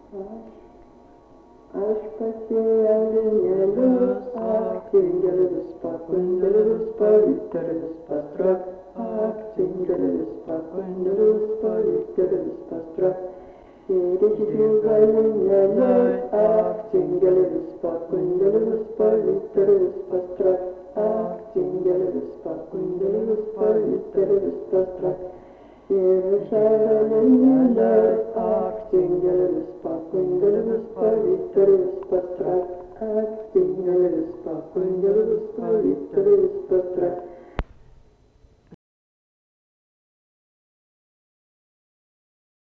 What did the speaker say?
Aš pasielgėlius, akcingėlius, pakundėlius, pavykėlius, pastrak, akcingėlius, pakundėlius, pavykėlius, pastrak. Ir išdžiugalinėlius, akcingėlius, pakundėlius, pavykėlius, pastrak.